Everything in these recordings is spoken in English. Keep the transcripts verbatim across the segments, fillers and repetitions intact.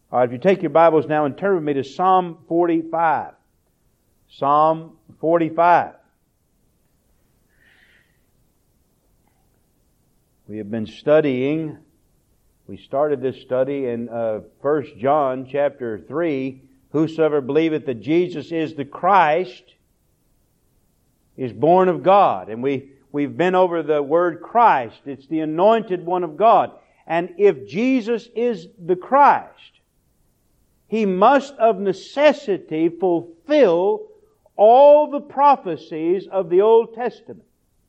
All right, if you take your Bibles now and turn with me to Psalm forty-five. Psalm forty-five. We have been studying, we started this study in uh, First John chapter three. Whosoever believeth that Jesus is the Christ is born of God. And we, we've been over the word Christ. It's the anointed one of God. And if Jesus is the Christ, He must of necessity fulfill all the prophecies of the Old Testament.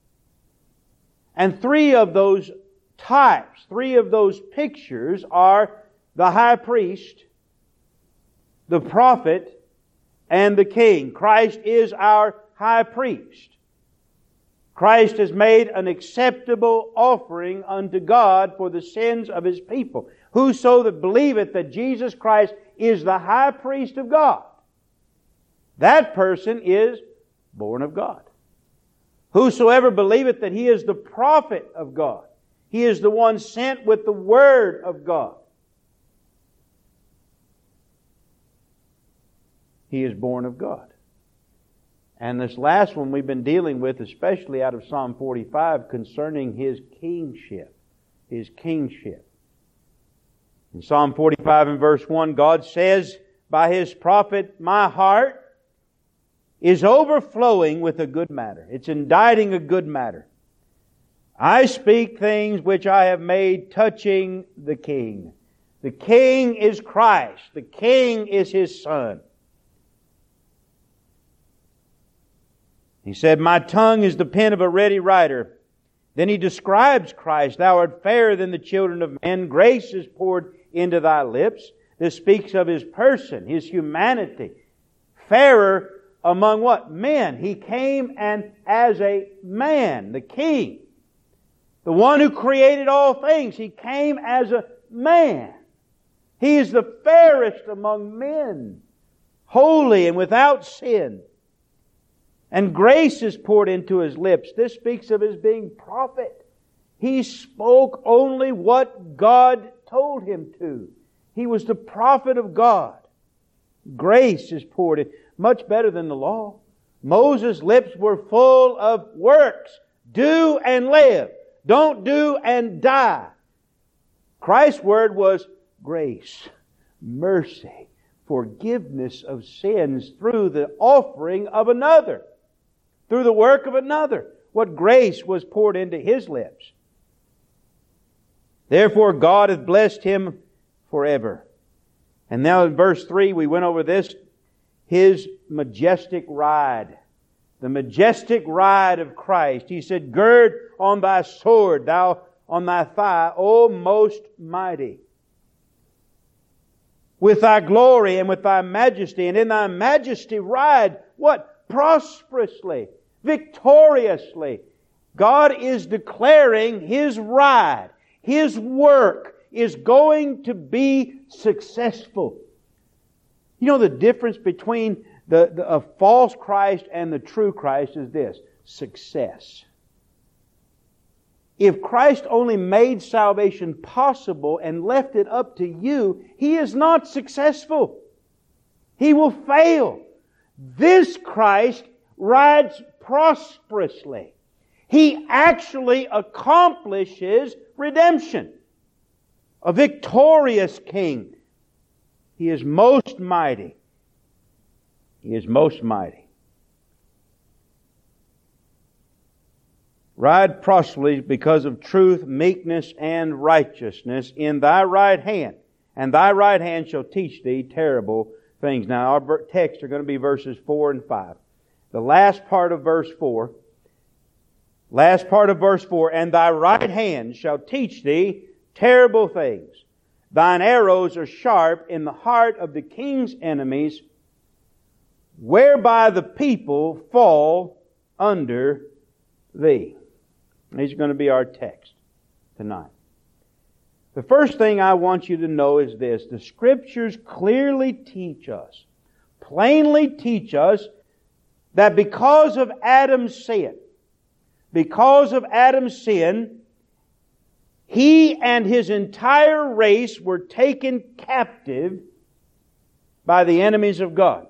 And three of those types, three of those pictures are the high priest, the prophet, and the king. Christ is our high priest. Christ has made an acceptable offering unto God for the sins of His people. Whoso that believeth that Jesus Christ is the high priest of God, that person is born of God. Whosoever believeth that He is the prophet of God, He is the one sent with the Word of God, he is born of God. And this last one we've been dealing with, especially out of Psalm forty-five, concerning His kingship. His kingship. In Psalm forty-five and verse one, God says by His prophet, "My heart is overflowing with a good matter." It's inditing a good matter. "I speak things which I have made touching the King." The King is Christ. The King is His Son. He said, "My tongue is the pen of a ready writer." Then He describes Christ. "Thou art fairer than the children of men. Grace is poured into thy lips." This speaks of His person, His humanity. Fairer among what? Men. He came and as a man, the King, the one who created all things, He came as a man. He is the fairest among men, holy and without sin. And grace is poured into His lips. This speaks of His being prophet. He spoke only what God told Him to. He was the prophet of God. Grace is poured in. Much better than the law. Moses' lips were full of works. Do and live. Don't do and die. Christ's word was grace, mercy, forgiveness of sins through the offering of another, through the work of another. What grace was poured into His lips. Therefore God hath blessed Him forever. And now in verse three, we went over this. His majestic ride. The majestic ride of Christ. He said, "Gird on thy sword, thou on thy thigh, O most mighty. With thy glory and with thy majesty, and in thy majesty ride," what? Prosperously, victoriously. God is declaring His ride, His work is going to be successful. You know, the difference between the, the a false Christ and the true Christ is this: success. If Christ only made salvation possible and left it up to you, He is not successful. He will fail. This Christ rides prosperously. He actually accomplishes redemption. A victorious King. He is most mighty. He is most mighty. Ride prosperously because of truth, meekness, and righteousness in thy right hand. And thy right hand shall teach thee terrible things. Now our texts are going to be verses four and five. The last part of verse four. Last part of verse four. "And thy right hand shall teach thee terrible things. Thine arrows are sharp in the heart of the king's enemies, whereby the people fall under thee." These are going to be our text tonight. The first thing I want you to know is this: the Scriptures clearly teach us, plainly teach us, that because of Adam's sin, because of Adam's sin, he and his entire race were taken captive by the enemies of God.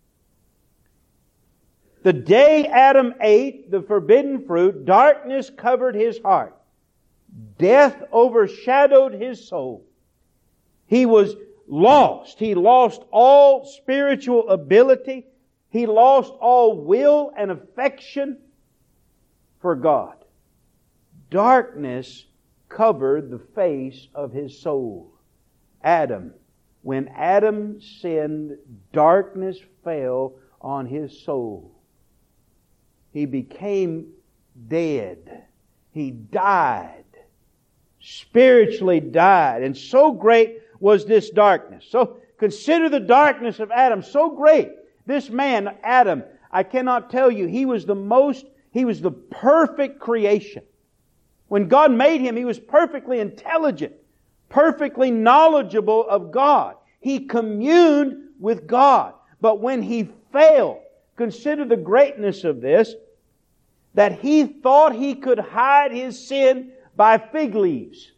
The day Adam ate the forbidden fruit, darkness covered his heart. Death overshadowed his soul. He was lost. He lost all spiritual ability. He lost all will and affection for God. Darkness covered the face of his soul. Adam, when Adam sinned, darkness fell on his soul. He became dead. He died. Spiritually died. And so great was this darkness. So consider the darkness of Adam. So great. This man, Adam, I cannot tell you, he was the most, he was the perfect creation. When God made him, he was perfectly intelligent, perfectly knowledgeable of God. He communed with God. But when he failed, consider the greatness of this, that he thought he could hide his sin by fig leaves.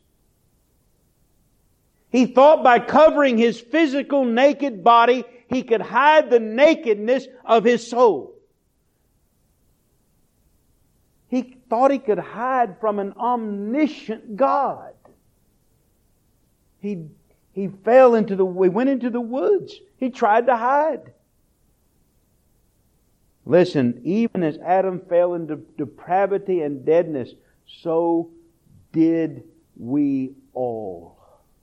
He thought by covering his physical naked body, he could hide the nakedness of his soul. He thought he could hide from an omniscient God. He, he fell into the, he went into the woods. He tried to hide. Listen, even as Adam fell into depravity and deadness, so did we all.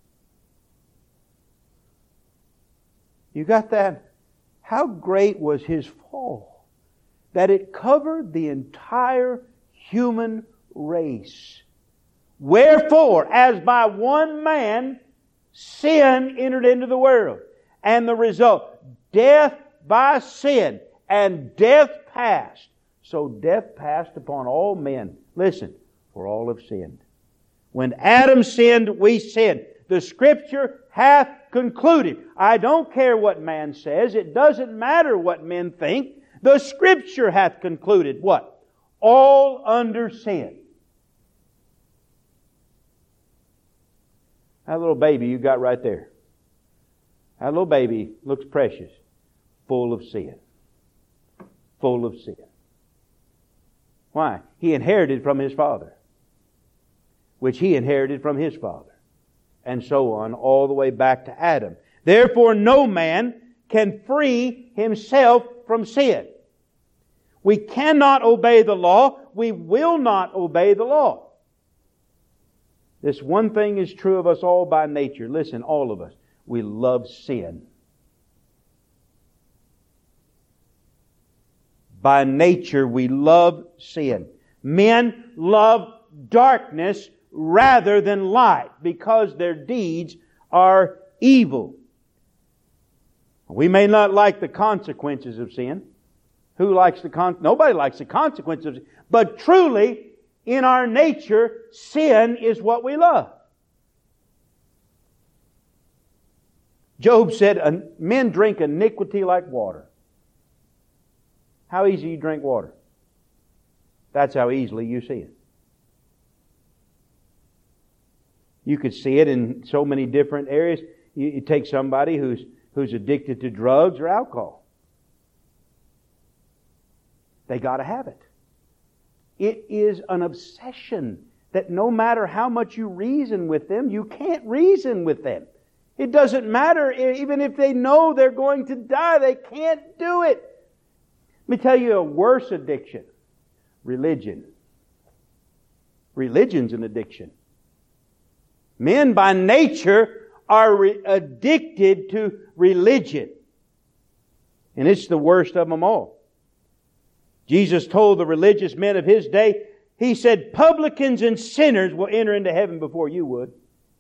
You got that? How great was his fall? That it covered the entire human race. Wherefore, as by one man sin entered into the world, and the result, death by sin, and death passed. So death passed upon all men. Listen, for all have sinned. When Adam sinned, we sinned. The Scripture hath concluded. I don't care what man says. It doesn't matter what men think. The Scripture hath concluded what? All under sin. That little baby you got right there. That little baby looks precious. Full of sin. Full of sin. Why? He inherited from his father, which he inherited from his father, and so on, all the way back to Adam. Therefore, no man can free himself from sin. We cannot obey the law. We will not obey the law. This one thing is true of us all by nature. Listen, all of us. We love sin. By nature, we love sin. Men love darkness rather than light because their deeds are evil. We may not like the consequences of sin. Who likes the con? Nobody likes the consequences of sin. But truly, in our nature, sin is what we love. Job said, men drink iniquity like water. How easy you drink water? That's how easily you see it. You could see it in so many different areas. You, you take somebody who's who's addicted to drugs or alcohol. They got to have it. It is an obsession that no matter how much you reason with them, you can't reason with them. It doesn't matter, even if they know they're going to die, they can't do it. Let me tell you a worse addiction. Religion. Religion's an addiction. Men by nature are re- addicted to religion. And it's the worst of them all. Jesus told the religious men of His day, He said, publicans and sinners will enter into heaven before you would.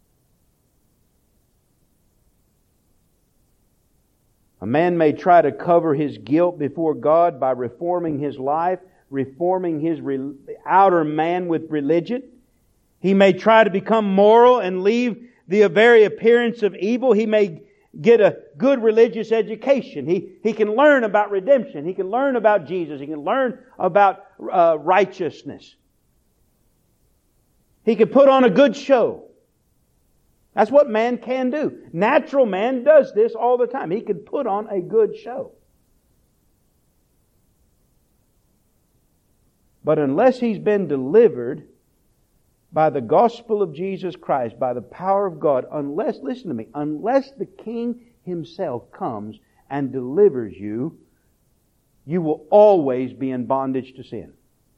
A man may try to cover his guilt before God by reforming his life, reforming his re- outer man with religion. He may try to become moral and leave the very appearance of evil. He may get a good religious education. He, he can learn about redemption. He can learn about Jesus. He can learn about uh, righteousness. He can put on a good show. That's what man can do. Natural man does this all the time. He can put on a good show. But unless he's been delivered by the gospel of Jesus Christ, by the power of God, unless, listen to me, unless the King Himself comes and delivers you, you will always be in bondage to sin.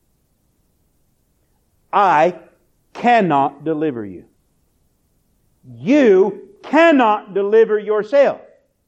I cannot deliver you. You cannot deliver yourself.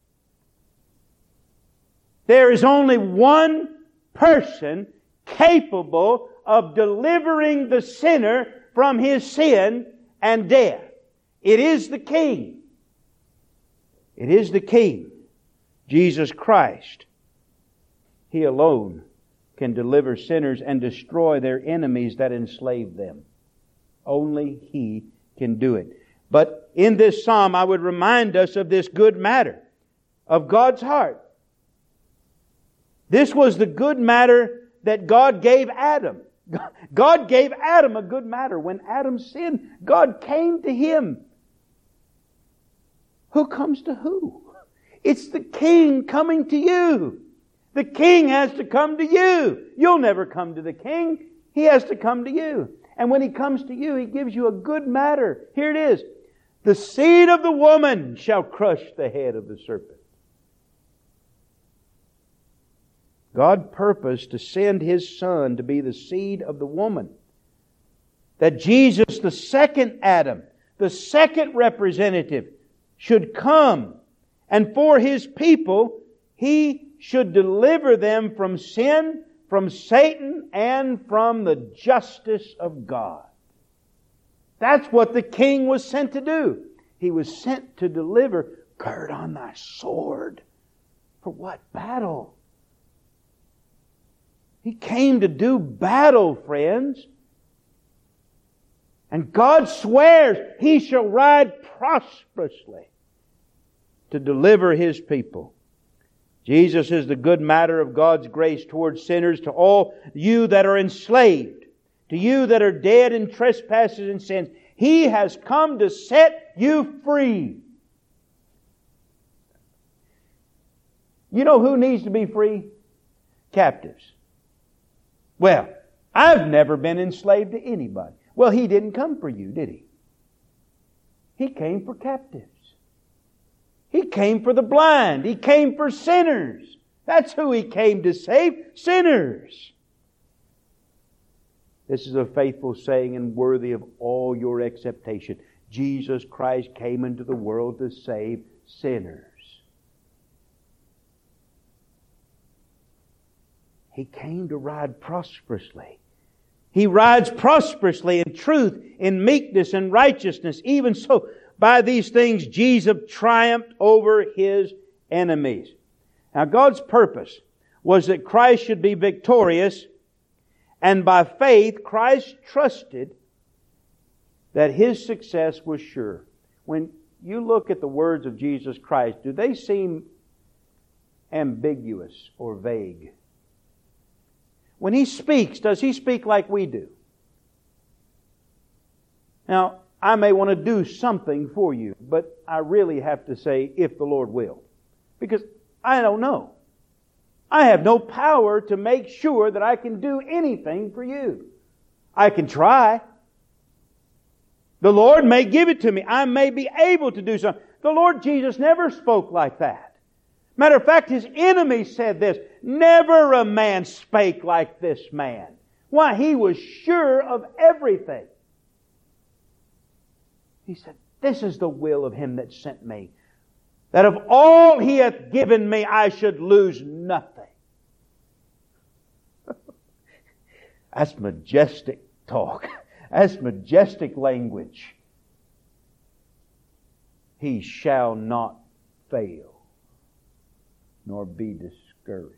There is only one person capable of delivering the sinner from his sin and death. It is the King. It is the King, Jesus Christ. He alone can deliver sinners and destroy their enemies that enslave them. Only He can do it. But in this psalm, I would remind us of this good matter of God's heart. This was the good matter that God gave Adam. God gave Adam a good matter. When Adam sinned, God came to him. Who comes to who? It's the King coming to you. The King has to come to you. You'll never come to the King. He has to come to you. And when He comes to you, He gives you a good matter. Here it is. The seed of the woman shall crush the head of the serpent. God purposed to send His Son to be the seed of the woman. That Jesus, the second Adam, the second representative, should come. And for His people, He should deliver them from sin, from Satan, and from the justice of God. That's what the King was sent to do. He was sent to deliver. Gird on thy sword. For what battle? He came to do battle, friends. And God swears He shall ride prosperously to deliver His people. Jesus is the good matter of God's grace towards sinners, to all you that are enslaved, to you that are dead in trespasses and sins. He has come to set you free. You know who needs to be free? Captives. Well, I've never been enslaved to anybody. Well, He didn't come for you, did He? He came for captives. He came for the blind. He came for sinners. That's who He came to save, sinners. This is a faithful saying and worthy of all your acceptation. Jesus Christ came into the world to save sinners. He came to ride prosperously. He rides prosperously in truth, in meekness and righteousness. Even so, by these things Jesus triumphed over His enemies. Now God's purpose was that Christ should be victorious, and by faith Christ trusted that His success was sure. When you look at the words of Jesus Christ, do they seem ambiguous or vague? When He speaks, does He speak like we do? Now, I may want to do something for you, but I really have to say, if the Lord will. Because I don't know. I have no power to make sure that I can do anything for you. I can try. The Lord may give it to me. I may be able to do something. The Lord Jesus never spoke like that. Matter of fact, His enemies said this, never a man spake like this man. Why? He was sure of everything. He said, this is the will of Him that sent me, that of all He hath given me, I should lose nothing. That's majestic talk. That's majestic language. He shall not fail, nor be discouraged.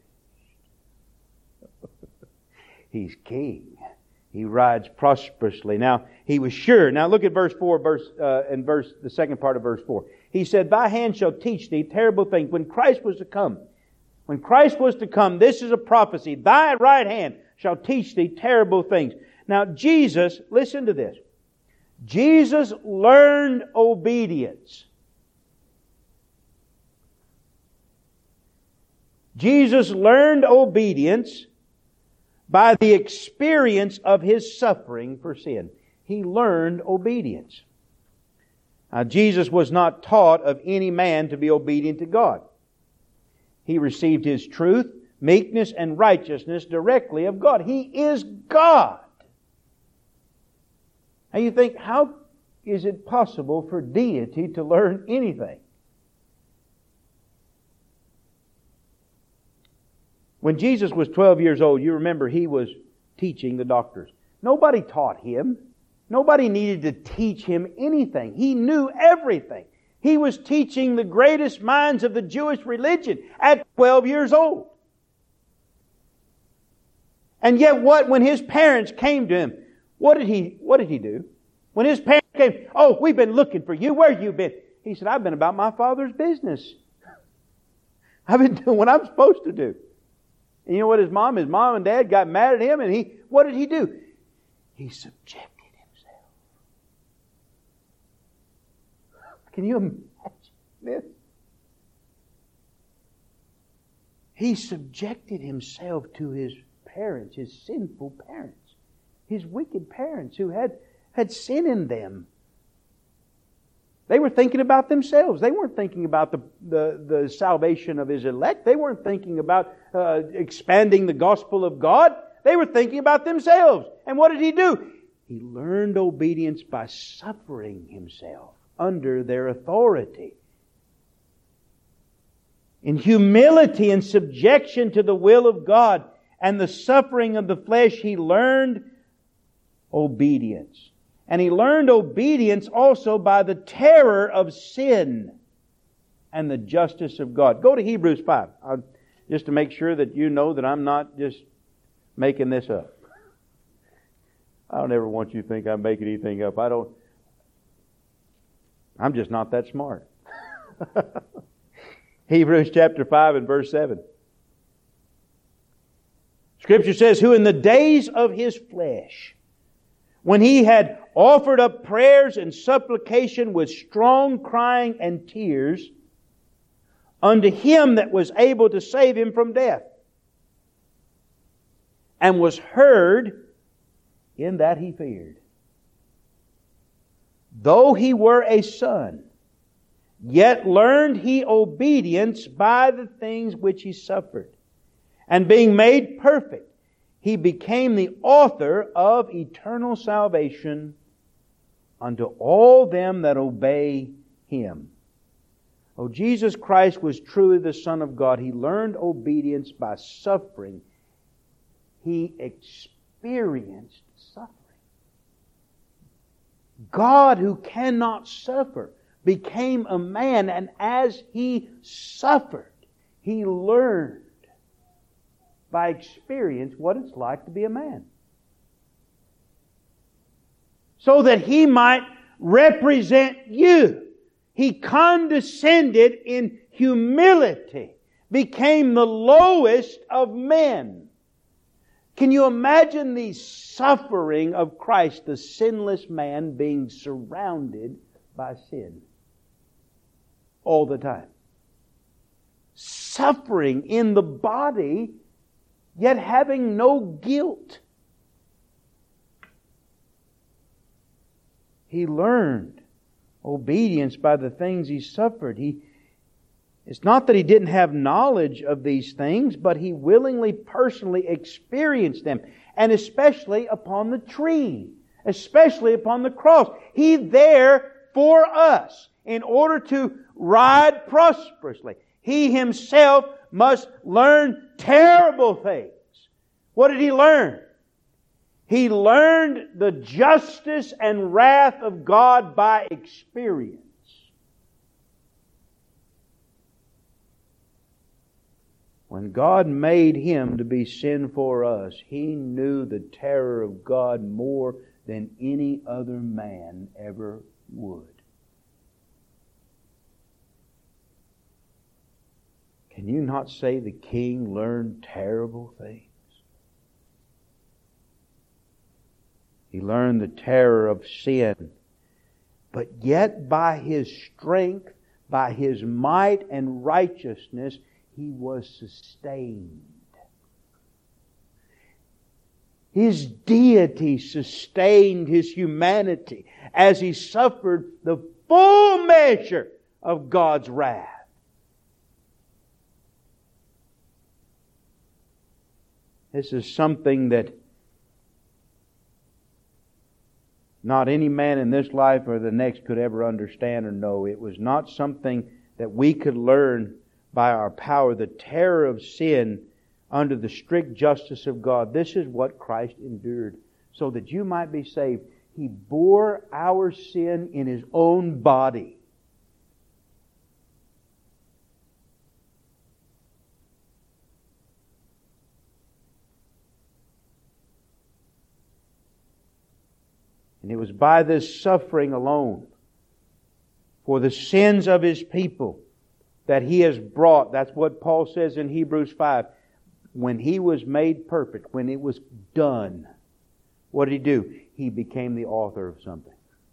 He's King. He rides prosperously. Now, He was sure. Now look at verse four, verse uh, and verse the second part of verse four. He said, thy hand shall teach thee terrible things. When Christ was to come, when Christ was to come, this is a prophecy. Thy right hand shall teach thee terrible things. Now, Jesus, listen to this. Jesus learned obedience. Jesus learned obedience by the experience of His suffering for sin. He learned obedience. Now, Jesus was not taught of any man to be obedient to God. He received His truth, meekness, and righteousness directly of God. He is God. And you think, how is it possible for deity to learn anything? When Jesus was twelve years old, you remember He was teaching the doctors. Nobody taught Him. Nobody needed to teach Him anything. He knew everything. He was teaching the greatest minds of the Jewish religion at twelve years old. And yet what, when His parents came to Him, what did He, what did He do? When His parents came, "Oh, we've been looking for you. Where have you been?" He said, "I've been about my Father's business. I've been doing what I'm supposed to do." And you know what his mom, his mom and dad got mad at him, and he, what did he do? He subjected himself. Can you imagine this? He subjected himself to his parents, his sinful parents, his wicked parents who had, had sin in them. They were thinking about themselves. They weren't thinking about the, the, the salvation of His elect. They weren't thinking about uh, expanding the gospel of God. They were thinking about themselves. And what did He do? He learned obedience by suffering Himself under their authority. In humility and subjection to the will of God and the suffering of the flesh, He learned obedience. And He learned obedience also by the terror of sin and the justice of God. Go to Hebrews five, I'll, just to make sure that you know that I'm not just making this up. I don't ever want you to think I'm making anything up. I don't. I'm just not that smart. Hebrews chapter five and verse seven. Scripture says, "Who in the days of His flesh, when He had offered up prayers and supplication with strong crying and tears unto Him that was able to save him from death, and was heard in that He feared. Though He were a son, yet learned He obedience by the things which He suffered. And being made perfect, He became the author of eternal salvation unto all them that obey Him." Oh, Jesus Christ was truly the Son of God. He learned obedience by suffering. He experienced suffering. God, who cannot suffer, became a man, and as He suffered, He learned by experience what it's like to be a man, so that He might represent you. He condescended in humility, became the lowest of men. Can you imagine the suffering of Christ, the sinless man, being surrounded by sin all the time? Suffering in the body, yet having no guilt. He learned obedience by the things He suffered. He, it's not that He didn't have knowledge of these things, but He willingly, personally experienced them. And especially upon the tree. Especially upon the cross. He there for us in order to ride prosperously. He Himself must learn terrible things. What did He learn? He learned the justice and wrath of God by experience. When God made Him to be sin for us, He knew the terror of God more than any other man ever would. Can you not say the King learned terrible things? He learned the terror of sin But yet by His strength, by His might and righteousness, He was sustained. His deity sustained His humanity as He suffered the full measure of God's wrath. This is something that not any man in this life or the next could ever understand or know. It was not something that we could learn by our power. The terror of sin under the strict justice of God. This is what Christ endured so that you might be saved. He bore our sin in His own body. And it was by this suffering alone for the sins of His people that He has brought. That's what Paul says in Hebrews five. When He was made perfect, when it was done, what did He do? He became the author of something.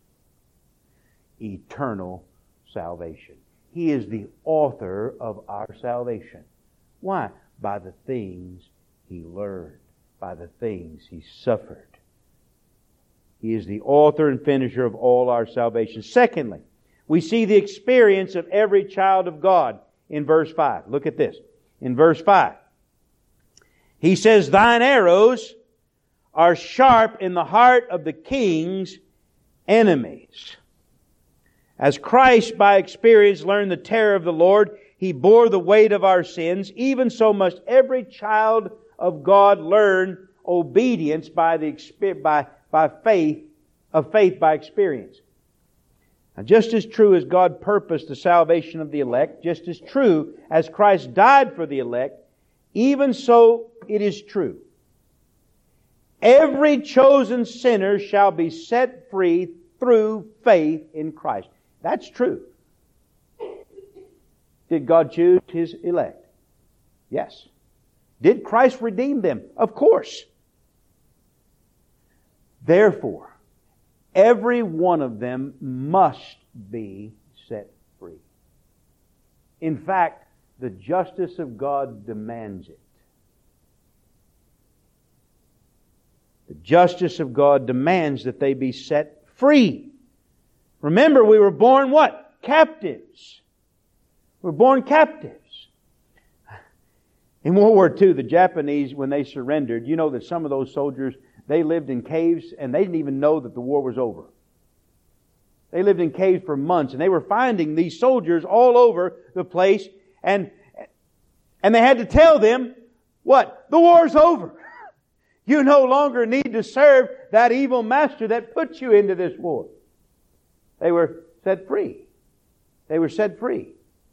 Eternal salvation. He is the author of our salvation. Why? By the things He learned. By the things He suffered. He is the author and finisher of all our salvation. Secondly, we see the experience of every child of God in verse five. Look at this. In verse five. He says, Thine arrows are sharp in the heart of the king's enemies. As Christ by experience learned the terror of the Lord, He bore the weight of our sins. Even so must every child of God learn obedience by the by, by faith, of faith by experience. Now, just as true as God purposed the salvation of the elect, just as true as Christ died for the elect, even so it is true. Every chosen sinner shall be set free through faith in Christ. That's true. Did God choose His elect? Yes. Did Christ redeem them? Of course. Therefore, every one of them must be set free. In fact, the justice of God demands it. The justice of God demands that they be set free. Remember, we were born what? Captives. We were born captives. In World War Two, the Japanese, when they surrendered, you know that some of those soldiers, they lived in caves and they didn't even know that the war was over. They lived in caves for months and they were finding these soldiers all over the place. And, and they had to tell them, what? The war's over. You no longer need to serve that evil master that put you into this war. They were set free. They were set free.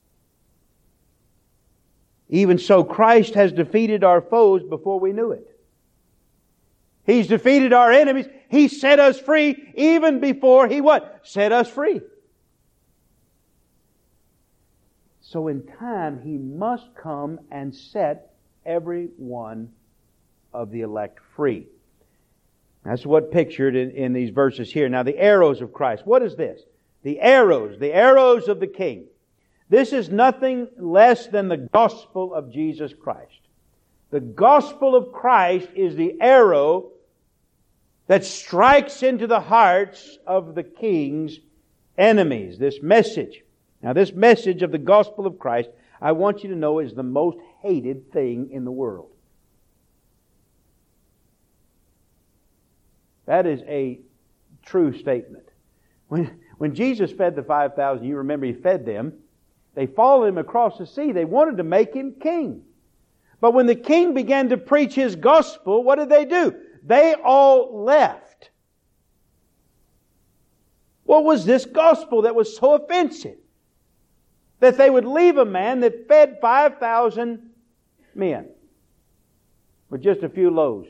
Even so, Christ has defeated our foes before we knew it. He's defeated our enemies. He set us free even before He what? Set us free. So in time, He must come and set every one of the elect free. That's what pictured in, in these verses here. Now the arrows of Christ. What is this? The arrows. The arrows of the King. This is nothing less than the gospel of Jesus Christ. The gospel of Christ is the arrow that strikes into the hearts of the King's enemies. This message. Now this message of the gospel of Christ, I want you to know, is the most hated thing in the world. That is a true statement. When, when Jesus fed the five thousand, you remember He fed them. They followed Him across the sea. They wanted to make Him king. But when the king began to preach His gospel, what did they do? They all left. What was this gospel that was so offensive? That they would leave a man that fed five thousand men with just a few loaves.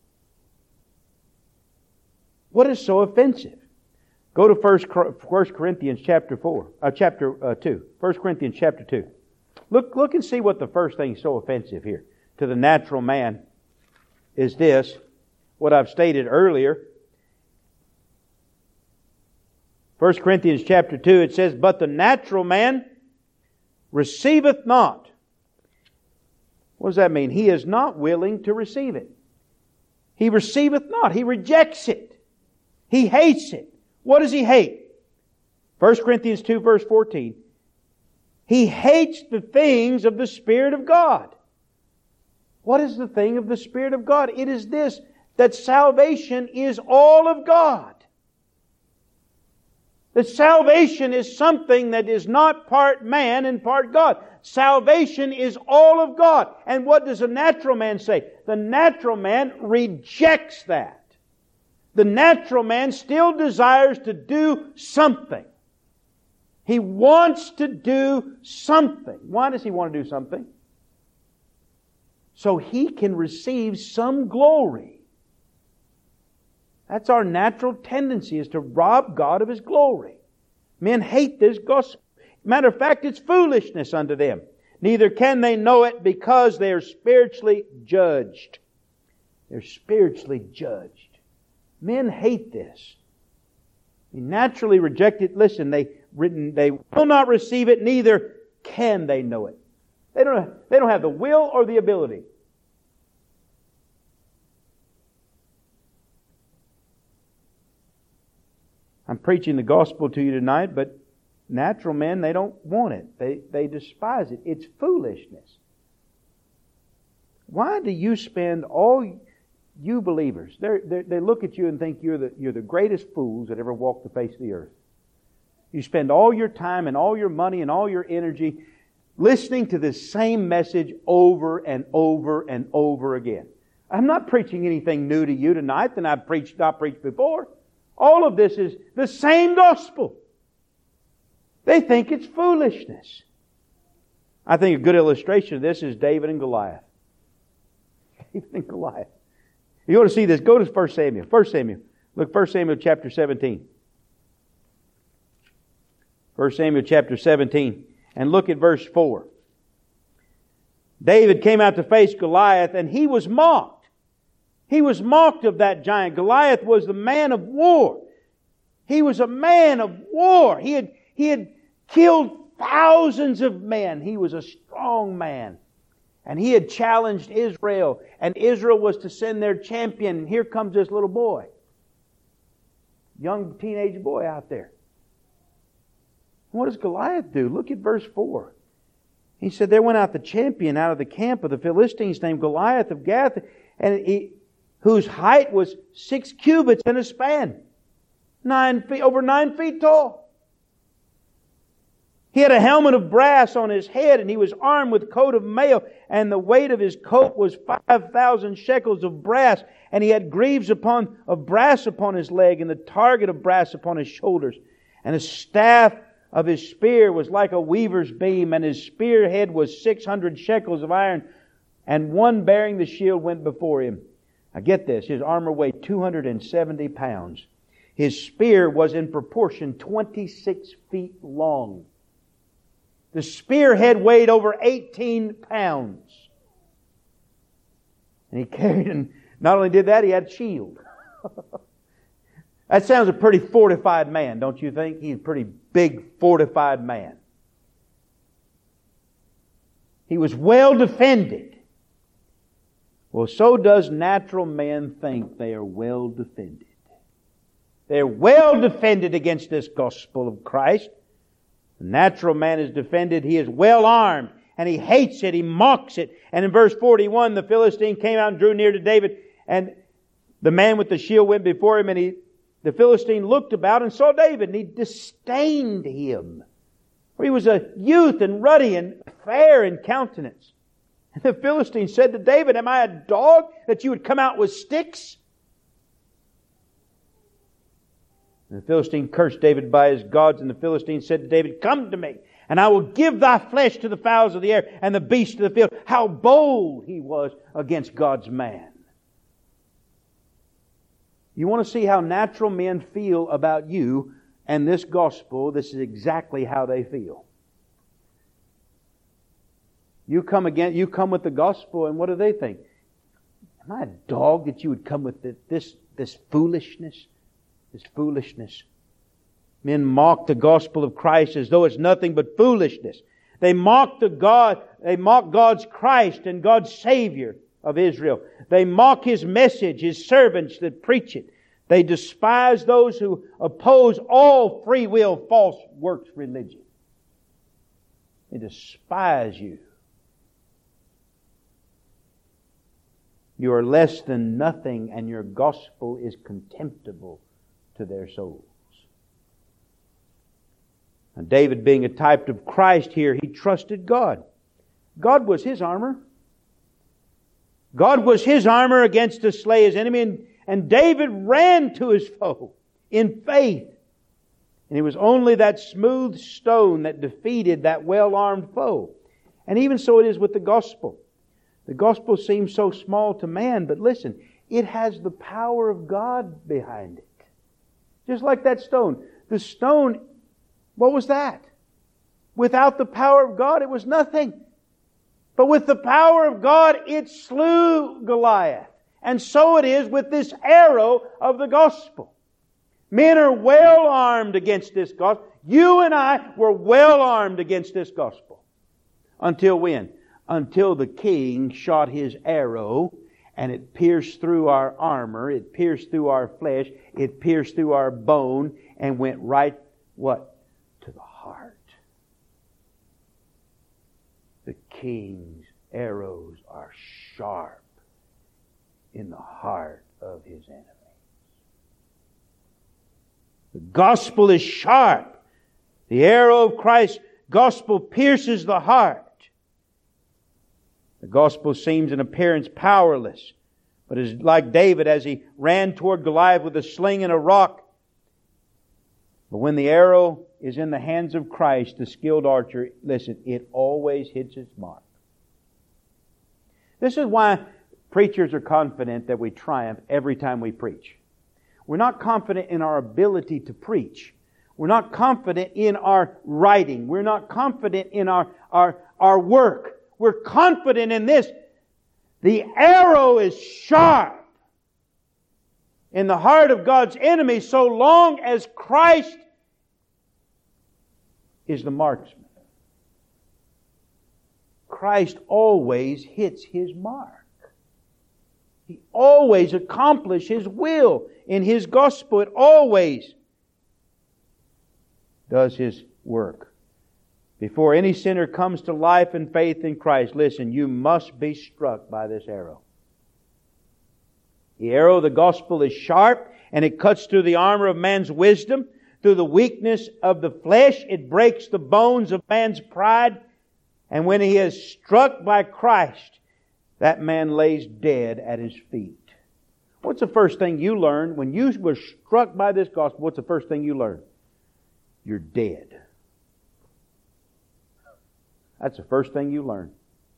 What is so offensive? Go to First Corinthians chapter four, uh, chapter uh, two. First Corinthians chapter two. Look, look and see what the first thing is so offensive here to the natural man is this. What I've stated earlier. First Corinthians chapter two, it says, "But the natural man receiveth not." What does that mean? He is not willing to receive it. He receiveth not. He rejects it. He hates it. What does he hate? First Corinthians two verse fourteen. He hates the things of the Spirit of God. What is the thing of the Spirit of God? It is this, that salvation is all of God. That salvation is something that is not part man and part God. Salvation is all of God. And what does the natural man say? The natural man rejects that. The natural man still desires to do something. He wants to do something. Why does he want to do something? So he can receive some glory. That's our natural tendency, is to rob God of His glory. Men hate this gospel. Matter of fact, it's foolishness unto them. Neither can they know it, because they are spiritually judged. They're spiritually judged. Men hate this. They naturally reject it. Listen, they written they will not receive it, neither can they know it. They don't, they don't have the will or the ability. I'm preaching the gospel to you tonight, but natural men, they don't want it. They, they despise it. It's foolishness. Why do you spend all, you believers, they they look at you and think you're the, you're the greatest fools that ever walked the face of the earth. You spend all your time and all your money and all your energy listening to this same message over and over and over again. I'm not preaching anything new to you tonight than I've preached, not preached before. All of this is the same gospel. They think it's foolishness. I think a good illustration of this is David and Goliath. David and Goliath. You want to see this? Go to First Samuel. First Samuel. Look, First Samuel chapter seventeen. First Samuel chapter seventeen. And look at verse four. David came out to face Goliath, and he was mocked. He was mocked of that giant. Goliath was the man of war. He was a man of war. He had, he had killed thousands of men. He was a strong man. And he had challenged Israel. And Israel was to send their champion. And here comes this little boy. Young teenage boy out there. What does Goliath do? Look at verse four. He said, there went out the champion out of the camp of the Philistines named Goliath of Gath, and he, whose height was six cubits and a span. Nine feet, over nine feet tall. He had a helmet of brass on his head, and he was armed with coat of mail, and the weight of his coat was five thousand shekels of brass, and he had greaves upon of brass upon his leg, and the target of brass upon his shoulders. And the staff of his spear was like a weaver's beam, and his spearhead was six hundred shekels of iron, and one bearing the shield went before him. Now get this, his armor weighed two hundred seventy pounds. His spear was in proportion twenty-six feet long. The spearhead weighed over eighteen pounds. And he carried, and not only did that, he had a shield. That sounds a pretty fortified man, don't you think? He's a pretty big, fortified man. He was well defended. Well, so does natural man think they are well defended. They're well defended against this gospel of Christ. The natural man is defended. He is well armed, and he hates it. He mocks it. And in verse forty-one, the Philistine came out and drew near to David, and the man with the shield went before him, and he The Philistine looked about and saw David, and he disdained him. For he was a youth and ruddy and fair in countenance. And the Philistine said to David, am I a dog that you would come out with sticks? And the Philistine cursed David by his gods, and the Philistine said to David, come to me, and I will give thy flesh to the fowls of the air and the beasts of the field. How bold he was against God's man. You want to see how natural men feel about you and this gospel? This is exactly how they feel. You come again, you come with the gospel, and what do they think? Am I a dog that you would come with this, this foolishness? This foolishness. Men mock the gospel of Christ as though it's nothing but foolishness. They mock the God, they mock God's Christ and God's Savior of Israel. They mock His message, His servants that preach it. They despise those who oppose all free will, false works religion. They despise you. You are less than nothing, and your gospel is contemptible to their souls. And David, being a type of Christ here, he trusted God. God was his armor. God was his armor against to slay his enemy. And, and David ran to his foe in faith. And it was only that smooth stone that defeated that well-armed foe. And even so it is with the gospel. The gospel seems so small to man, but listen, it has the power of God behind it. Just like that stone. The stone, what was that? Without the power of God, it was nothing. But with the power of God, it slew Goliath. And so it is with this arrow of the gospel. Men are well armed against this gospel. You and I were well armed against this gospel. Until when? Until the king shot his arrow and it pierced through our armor, it pierced through our flesh, it pierced through our bone and went right, what? To the heart. The king's arrows are sharp in the heart of his enemy. The gospel is sharp. The arrow of Christ's gospel pierces the heart. The gospel seems in appearance powerless, but is like David as he ran toward Goliath with a sling and a rock. But when the arrow is in the hands of Christ, the skilled archer, listen, it always hits its mark. This is why preachers are confident that we triumph every time we preach. We're not confident in our ability to preach. We're not confident in our writing. We're not confident in our, our, our work. We're confident in this. The arrow is sharp in the heart of God's enemy so long as Christ is the marksman. Christ always hits His mark. He always accomplishes His will in His gospel. It always does His work. Before any sinner comes to life and faith in Christ, listen, you must be struck by this arrow. The arrow of the gospel is sharp, and it cuts through the armor of man's wisdom, through the weakness of the flesh. It breaks the bones of man's pride. And when he is struck by Christ, that man lays dead at His feet. What's the first thing you learn when you were struck by this gospel? What's the first thing you learn? You're dead. That's the first thing you learn.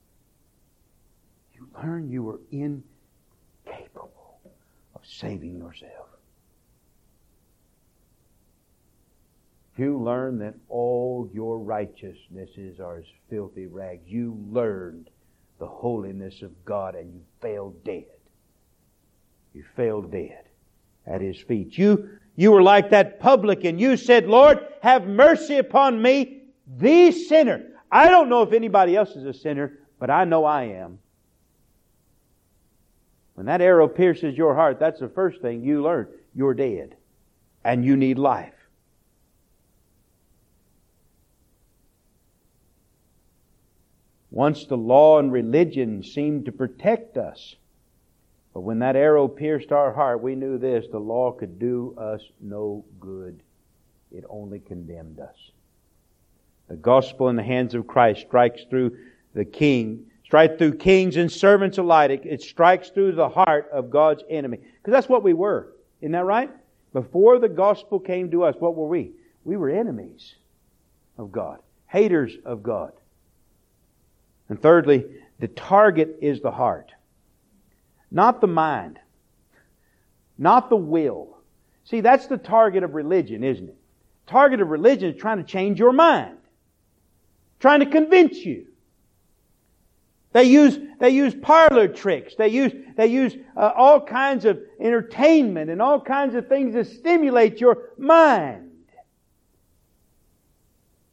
You learn you were incapable of saving yourself. You learn that all your righteousnesses are as filthy rags. You learned the holiness of God and you fell dead. You fell dead at His feet. You, you were like that publican. You said, Lord, have mercy upon me, the sinner. I don't know if anybody else is a sinner, but I know I am. When that arrow pierces your heart, that's the first thing you learn. You're dead. And you need life. Once the law and religion seemed to protect us. But when that arrow pierced our heart, we knew this: the law could do us no good. It only condemned us. The gospel in the hands of Christ strikes through the king, strikes through kings and servants alike. It strikes through the heart of God's enemy. Because that's what we were. Isn't that right? Before the gospel came to us, what were we? We were enemies of God. Haters of God. And thirdly, the target is the heart. Not the mind. Not the will. See, that's the target of religion, isn't it? Target of religion is trying to change your mind. Trying to convince you. They use, they use parlor tricks. They use, they use uh, all kinds of entertainment and all kinds of things to stimulate your mind.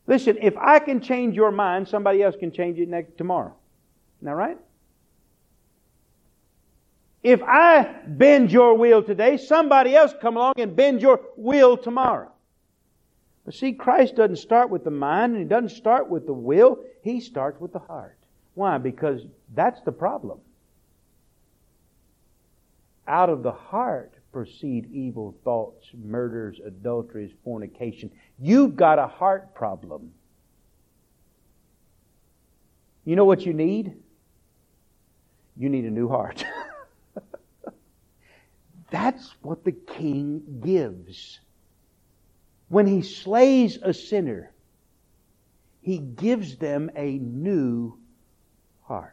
Listen, if I can change your mind, somebody else can change it next tomorrow. Isn't that right? If I bend your will today, somebody else come along and bend your will tomorrow. But see, Christ doesn't start with the mind and He doesn't start with the will. He starts with the heart. Why? Because that's the problem. Out of the heart proceed evil thoughts, murders, adulteries, fornication. You've got a heart problem. You know what you need? You need a new heart. That's what the King gives. When He slays a sinner, He gives them a new heart.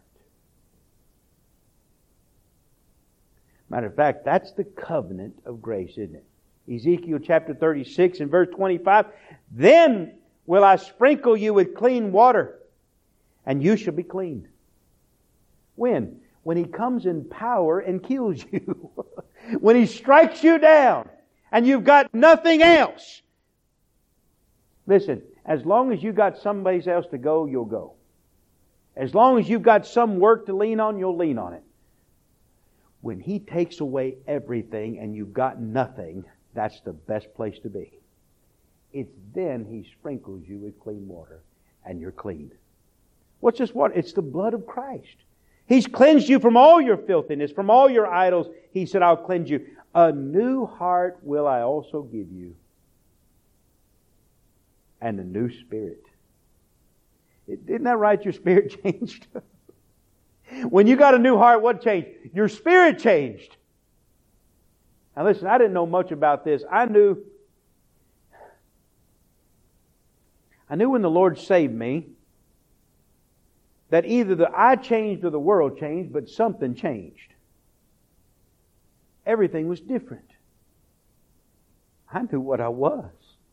Matter of fact, that's the covenant of grace, isn't it? Ezekiel chapter thirty-six and verse twenty-five. Then will I sprinkle you with clean water, and you shall be clean. When? When He comes in power and kills you. When He strikes you down and you've got nothing else. Listen, as long as you've got somebody else to go, you'll go. As long as you've got some work to lean on, you'll lean on it. When He takes away everything and you've got nothing, that's the best place to be. It's then He sprinkles you with clean water and you're clean. What's this water? It's the blood of Christ. He's cleansed you from all your filthiness, from all your idols. He said, I'll cleanse you. A new heart will I also give you. And a new spirit. Isn't that right? Your spirit changed. When you got a new heart, what changed? Your spirit changed. Now listen, I didn't know much about this. I knew, I knew when the Lord saved me, that either the I changed or the world changed, but something changed. Everything was different. I knew what I was.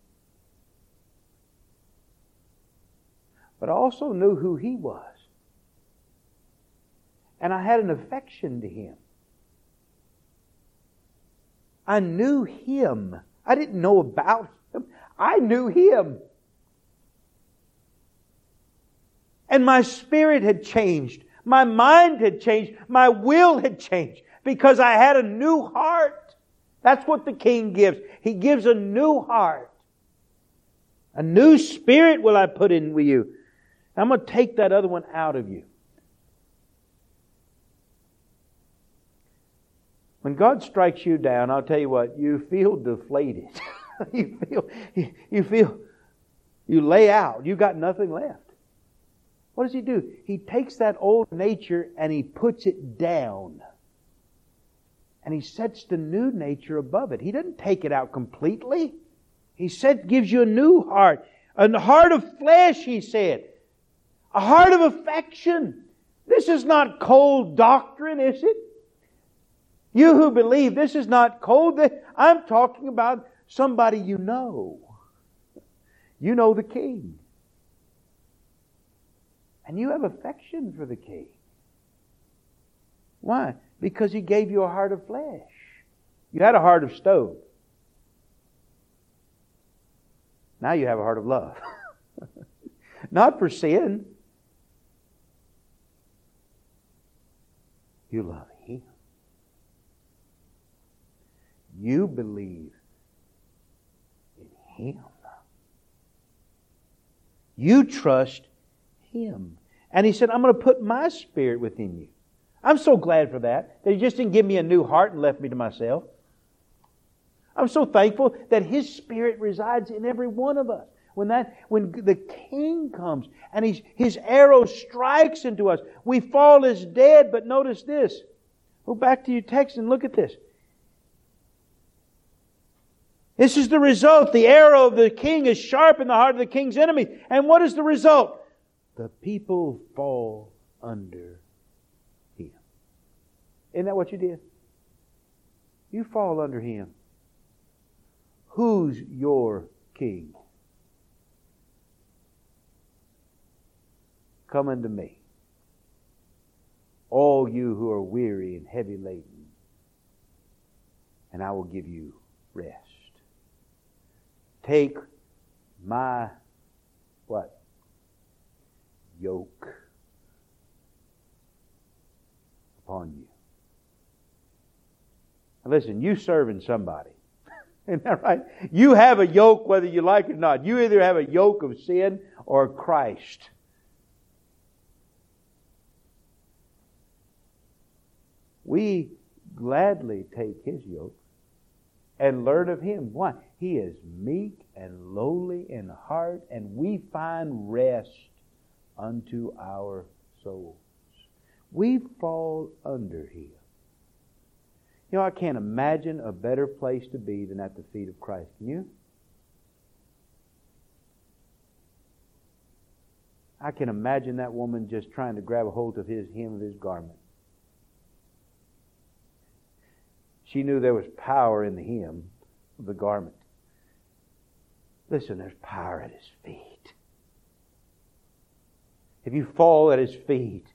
But I also knew who He was. And I had an affection to Him. I knew Him. I didn't know about Him. I knew Him. And my spirit had changed. My mind had changed. My will had changed. Because I had a new heart. That's what the King gives. He gives a new heart. A new spirit will I put in with you. I'm going to take that other one out of you. When God strikes you down, I'll tell you what, you feel deflated. you feel, you feel, you lay out. You've got nothing left. What does He do? He takes that old nature and He puts it down. And He sets the new nature above it. He doesn't take it out completely. He said, gives you a new heart. A heart of flesh, He said. A heart of affection. This is not cold doctrine, is it? You who believe, this is not cold. I'm talking about somebody you know. You know the King. And you have affection for the King. Why? Because He gave you a heart of flesh. You had a heart of stone. Now you have a heart of love. Not for sin. You love Him. You believe in Him. You trust Him. And He said, I'm going to put my spirit within you. I'm so glad for that. That He just didn't give me a new heart and left me to myself. I'm so thankful that His Spirit resides in every one of us. When that, when the King comes and he's, His arrow strikes into us, we fall as dead. But notice this. Go back to your text and look at this. This is the result. The arrow of the King is sharp in the heart of the King's enemy. And what is the result? The people fall under Him. Isn't that what you did? You fall under Him. Who's your King? Come unto me, all you who are weary and heavy laden, and I will give you rest. Take my what? Yoke upon you. Now listen, you serving somebody. Isn't that right? You have a yoke whether you like it or not. You either have a yoke of sin or Christ. We gladly take His yoke and learn of Him. Why? He is meek and lowly in heart, and we find rest unto our souls. We fall under Him. You know, I can't imagine a better place to be than at the feet of Christ. Can you? I can imagine that woman just trying to grab a hold of his hem of his garment. She knew there was power in the hem of the garment. Listen, there's power at His feet. If you fall at His feet,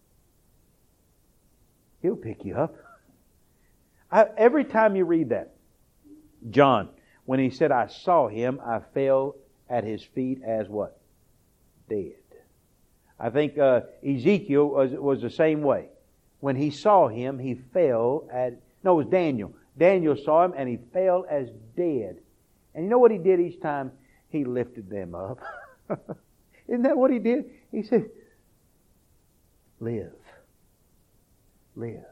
He'll pick you up. I, every time you read that, John, when he said, I saw Him, I fell at His feet as what? Dead. I think uh, Ezekiel was, was the same way. When he saw Him, he fell at... No, it was Daniel. Daniel saw Him and he fell as dead. And you know what he did each time? He lifted them up. Isn't that what he did? He said, live. Live.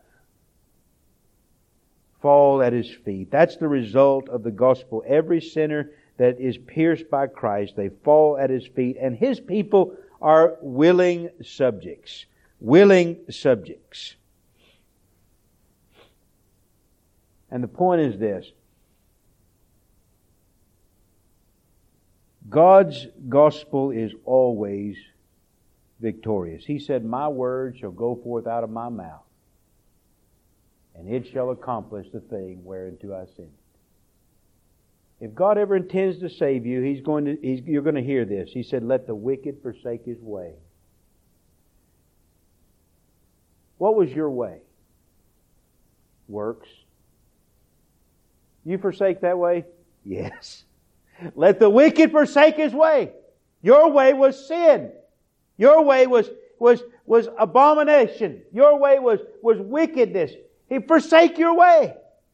Fall at His feet. That's the result of the gospel. Every sinner that is pierced by Christ, they fall at His feet. And His people are willing subjects. Willing subjects. And the point is this. God's gospel is always victorious. He said, my word shall go forth out of my mouth, and it shall accomplish the thing whereunto I sent it. If God ever intends to save you, He's going to, he's, you're going to hear this. He said, let the wicked forsake his way. What was your way? Works. You forsake that way? Yes. Let the wicked forsake his way. Your way was sin. Your way was, was, was abomination. Your way was, was wickedness. He forsake your way.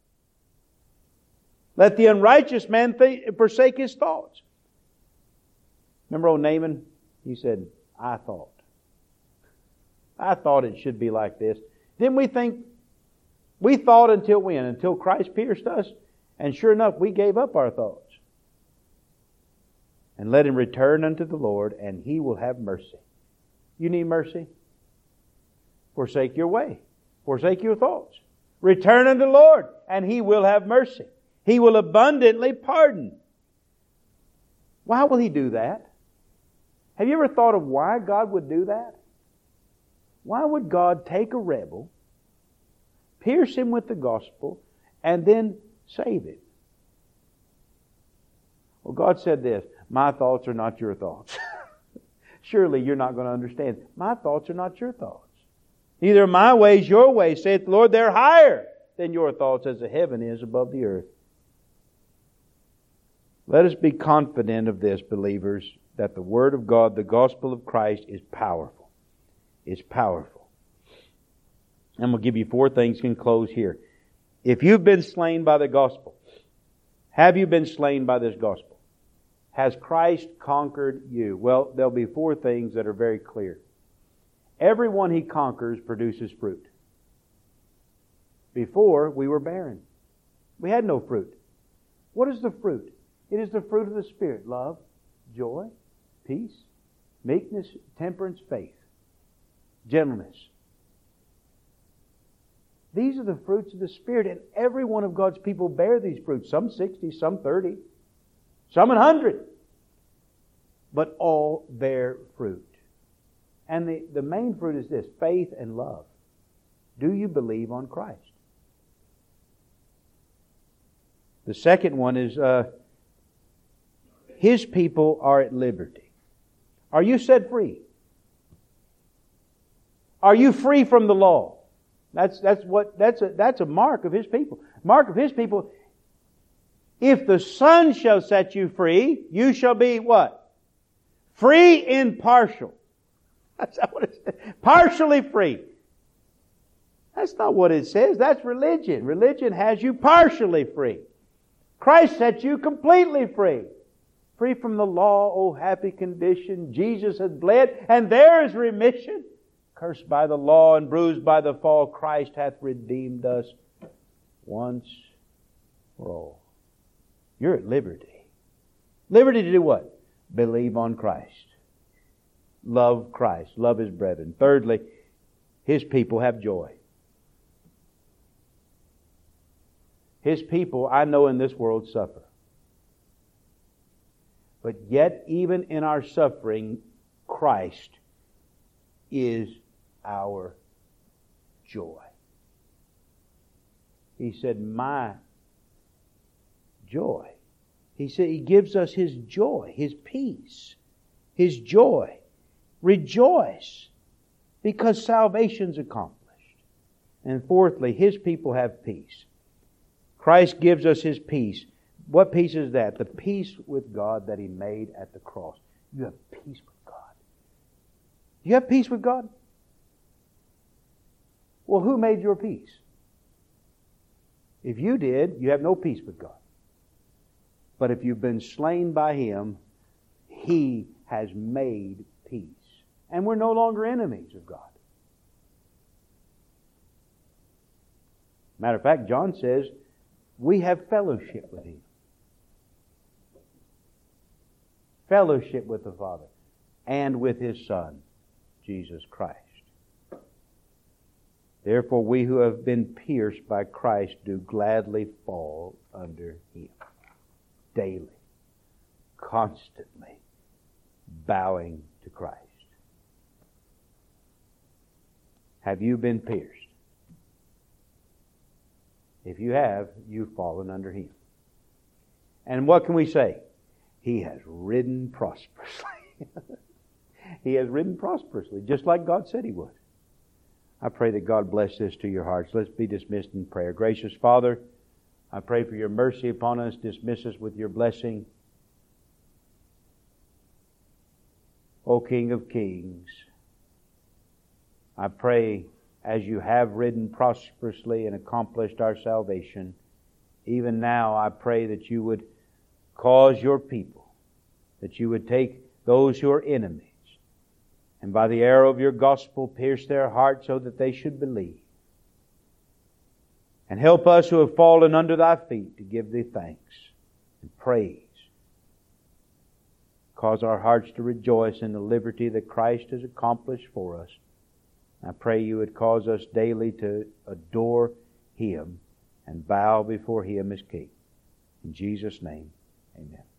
Let the unrighteous man th- forsake his thoughts. Remember old Naaman? He said, I thought. I thought it should be like this. Didn't we think? We thought until when? Until Christ pierced us. And sure enough, we gave up our thoughts. And let him return unto the Lord, and He will have mercy. You need mercy? Forsake your way. Forsake your thoughts. Return unto the Lord, and He will have mercy. He will abundantly pardon. Why will He do that? Have you ever thought of why God would do that? Why would God take a rebel, pierce him with the gospel, and then save him? Well, God said this, my thoughts are not your thoughts. Surely you're not going to understand. My thoughts are not your thoughts. Neither are my ways your ways, saith the Lord. They're higher than your thoughts, as the heaven is above the earth. Let us be confident of this, believers, that the Word of God, the gospel of Christ, is powerful. It's powerful. I'm going to give you four things and close here. If you've been slain by the gospel, have you been slain by this gospel? Has Christ conquered you? Well, there'll be four things that are very clear. Everyone He conquers produces fruit. Before, we were barren. We had no fruit. What is the fruit? It is the fruit of the Spirit. Love, joy, peace, meekness, temperance, faith, gentleness. These are the fruits of the Spirit, and every one of God's people bear these fruits. Some sixty, some thirty, some one hundred. But all bear fruit. And the, the main fruit is this, faith and love. Do you believe on Christ? The second one is, uh, His people are at liberty. Are you set free? Are you free from the law? That's, that's what, that's a, that's a mark of His people. Mark of His people. If the Son shall set you free, you shall be what? Free in partial. That's not what it says. Partially free. That's not what it says. That's religion. Religion has you partially free. Christ sets you completely free. Free from the law, oh happy condition. Jesus has bled, and there is remission. Cursed by the law and bruised by the fall, Christ hath redeemed us once for all. You're at liberty. Liberty to do what? Believe on Christ. Love Christ. Love His brethren. Thirdly, His people have joy. His people, I know, in this world suffer. But yet, even in our suffering, Christ is our joy. He said, my joy. He said He gives us His joy, His peace, His joy. Rejoice, because salvation's accomplished. And fourthly, His people have peace. Christ gives us His peace. What peace is that? The peace with God that He made at the cross. You have peace with God. Do you have peace with God? Well, who made your peace? If you did, you have no peace with God. But if you've been slain by Him, He has made peace. And we're no longer enemies of God. Matter of fact, John says we have fellowship with Him. Fellowship with the Father and with His Son, Jesus Christ. Therefore, we who have been pierced by Christ do gladly fall under Him. Daily, constantly, bowing to Christ. Have you been pierced? If you have, you've fallen under Him. And what can we say? He has ridden prosperously. He has ridden prosperously, just like God said He would. I pray that God bless this to your hearts. Let's be dismissed in prayer. Gracious Father, I pray for your mercy upon us. Dismiss us with your blessing. O King of Kings, I pray as you have ridden prosperously and accomplished our salvation, even now I pray that you would cause your people, that you would take those who are enemies, and by the arrow of your gospel pierce their hearts so that they should believe. And help us who have fallen under thy feet to give thee thanks and praise. Cause our hearts to rejoice in the liberty that Christ has accomplished for us. I pray you would cause us daily to adore Him and bow before Him as King. In Jesus' name, amen.